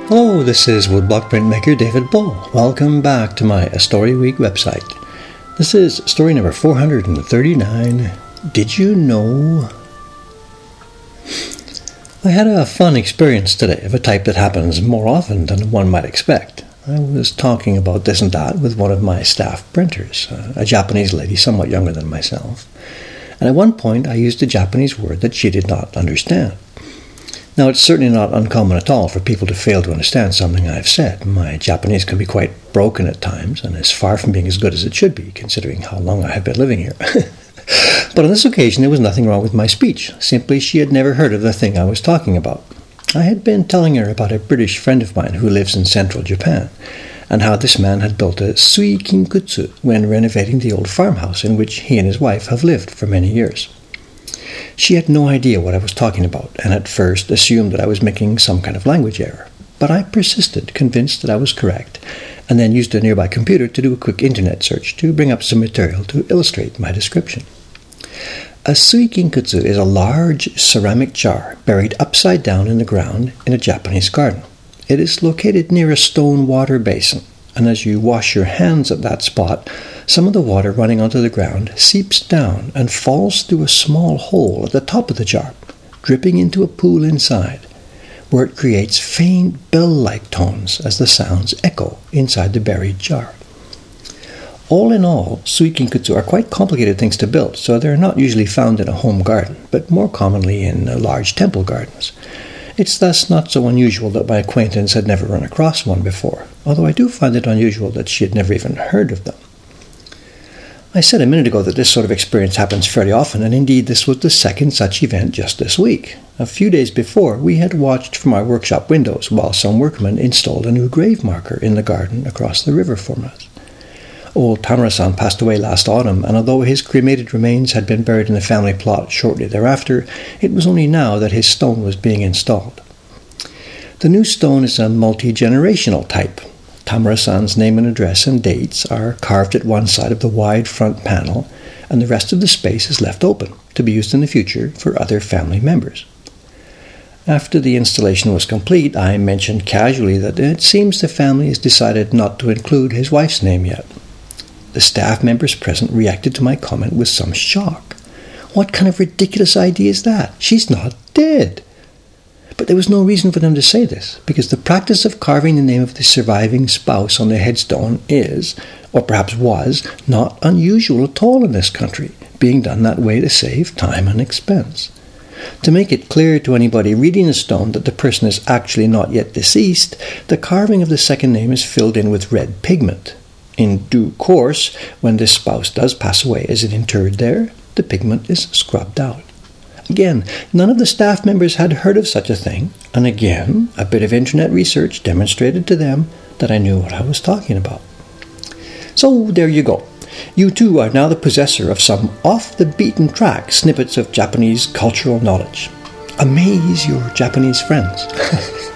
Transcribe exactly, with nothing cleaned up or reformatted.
Hello, this is woodblock printmaker David Bull. Welcome back to my A Story Week website. This is story number four hundred thirty-nine. Did you know? I had a fun experience today of a type that happens more often than one might expect. I was talking about this and that with one of my staff printers, a Japanese lady somewhat younger than myself. And at one point I used a Japanese word that she did not understand. Now, it's certainly not uncommon at all for people to fail to understand something I've said. My Japanese can be quite broken at times, and is far from being as good as it should be, considering how long I have been living here. But on this occasion, there was nothing wrong with my speech. Simply, she had never heard of the thing I was talking about. I had been telling her about a British friend of mine who lives in central Japan, and how this man had built a sui kinkutsu when renovating the old farmhouse in which he and his wife have lived for many years. She had no idea what I was talking about, and at first assumed that I was making some kind of language error. But I persisted, convinced that I was correct, and then used a nearby computer to do a quick internet search to bring up some material to illustrate my description. A sui kinkutsu is a large ceramic jar buried upside down in the ground in a Japanese garden. It is located near a stone water basin, and as you wash your hands at that spot, some of the water running onto the ground seeps down and falls through a small hole at the top of the jar, dripping into a pool inside, where it creates faint bell-like tones as the sounds echo inside the buried jar. All in all, sui kinkutsu are quite complicated things to build, so they're not usually found in a home garden, but more commonly in uh, large temple gardens. It's thus not so unusual that my acquaintance had never run across one before, although I do find it unusual that she had never even heard of them. I said a minute ago that this sort of experience happens fairly often, and indeed this was the second such event just this week. A few days before, we had watched from our workshop windows while some workmen installed a new grave marker in the garden across the river from us. Old Tamura-san passed away last autumn, and although his cremated remains had been buried in the family plot shortly thereafter, it was only now that his stone was being installed. The new stone is a multi-generational type. Tamura-san's name and address and dates are carved at one side of the wide front panel, and the rest of the space is left open to be used in the future for other family members. After the installation was complete, I mentioned casually that it seems the family has decided not to include his wife's name yet. The staff members present reacted to my comment with some shock. What kind of ridiculous idea is that? She's not dead. But there was no reason for them to say this, because the practice of carving the name of the surviving spouse on the headstone is, or perhaps was, not unusual at all in this country, being done that way to save time and expense. To make it clear to anybody reading the stone that the person is actually not yet deceased, the carving of the second name is filled in with red pigment. In due course, when this spouse does pass away, is it interred there, the pigment is scrubbed out. Again, none of the staff members had heard of such a thing, and again, a bit of internet research demonstrated to them that I knew what I was talking about. So there you go. You too are now the possessor of some off-the-beaten-track snippets of Japanese cultural knowledge. Amaze your Japanese friends.